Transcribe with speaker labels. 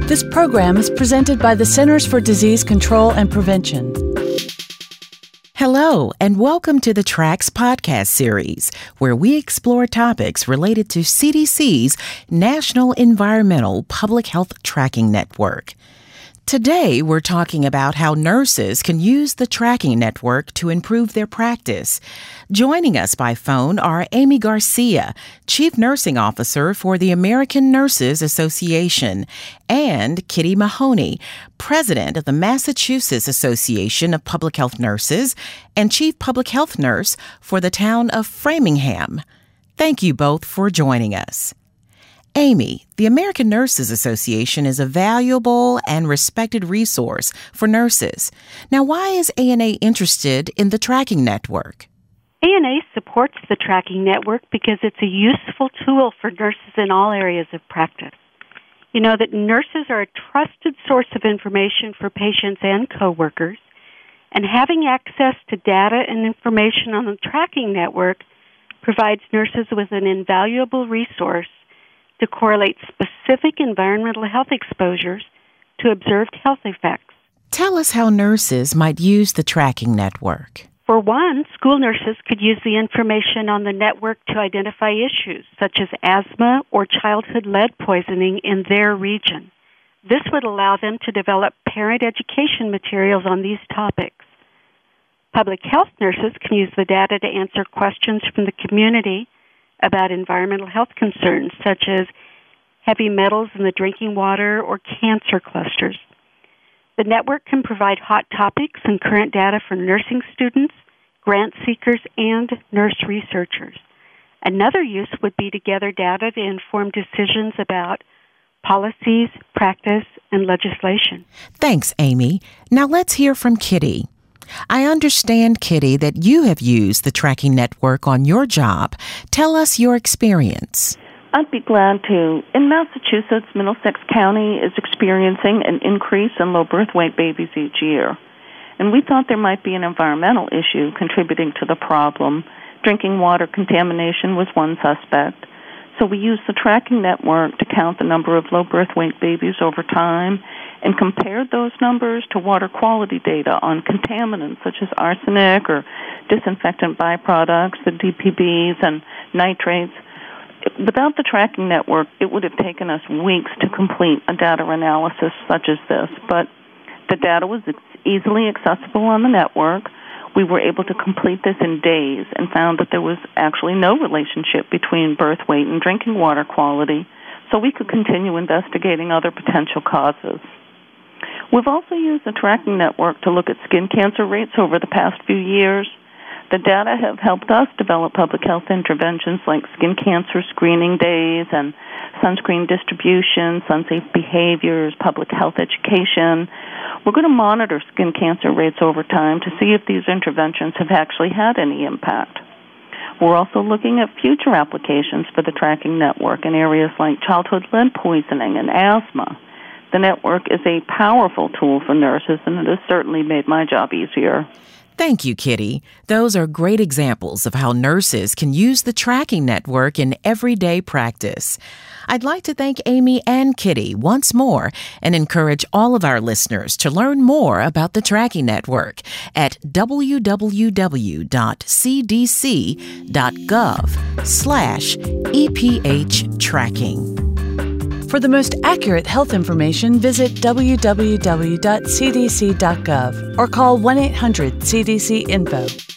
Speaker 1: This program is presented by the Centers for Disease Control and Prevention.
Speaker 2: Hello, and welcome to the TRACS podcast series, where we explore topics related to CDC's National Environmental Public Health Tracking Network. Today, we're talking about how nurses can use the tracking network to improve their practice. Joining us by phone are Amy Garcia, Chief Nursing Officer for the American Nurses Association, and Kitty Mahoney, President of the Massachusetts Association of Public Health Nurses and Chief Public Health Nurse for the town of Framingham. Thank you both for joining us. Amy, the American Nurses Association is a valuable and respected resource for nurses. Now, why is ANA interested in the tracking network?
Speaker 3: ANA supports the tracking network because it's a useful tool for nurses in all areas of practice. You know that nurses are a trusted source of information for patients and coworkers, and having access to data and information on the tracking network provides nurses with an invaluable resource to correlate specific environmental health exposures to observed health effects.
Speaker 2: Tell us how nurses might use the tracking network.
Speaker 3: For one, school nurses could use the information on the network to identify issues such as asthma or childhood lead poisoning in their region. This would allow them to develop parent education materials on these topics. Public health nurses can use the data to answer questions from the community about environmental health concerns such as heavy metals in the drinking water or cancer clusters. The network can provide hot topics and current data for nursing students, grant seekers, and nurse researchers. Another use would be to gather data to inform decisions about policies, practice, and legislation.
Speaker 2: Thanks, Amy. Now let's hear from Kitty. I understand, Kitty, that you have used the tracking network on your job. Tell us your experience.
Speaker 4: I'd be glad to. In Massachusetts, Middlesex County is experiencing an increase in low birth weight babies each year. And we thought there might be an environmental issue contributing to the problem. Drinking water contamination was one suspect. So we used the tracking network to count the number of low birth weight babies over time and compared those numbers to water quality data on contaminants such as arsenic or disinfectant byproducts, the DPBs and nitrates. Without the tracking network, it would have taken us weeks to complete a data analysis such as this, but the data was easily accessible on the network. We were able to complete this in days and found that there was actually no relationship between birth weight and drinking water quality, so we could continue investigating other potential causes. We've also used the tracking network to look at skin cancer rates over the past few years. The data have helped us develop public health interventions like skin cancer screening days and sunscreen distribution, sun-safe behaviors, public health education. We're going to monitor skin cancer rates over time to see if these interventions have actually had any impact. We're also looking at future applications for the tracking network in areas like childhood lead poisoning and asthma. The network is a powerful tool for nurses, and it has certainly made my job easier.
Speaker 2: Thank you, Kitty. Those are great examples of how nurses can use the tracking network in everyday practice. I'd like to thank Amy and Kitty once more and encourage all of our listeners to learn more about the tracking network at www.cdc.gov/EPH tracking.
Speaker 1: For the most accurate health information, visit www.cdc.gov or call 1-800-CDC-INFO.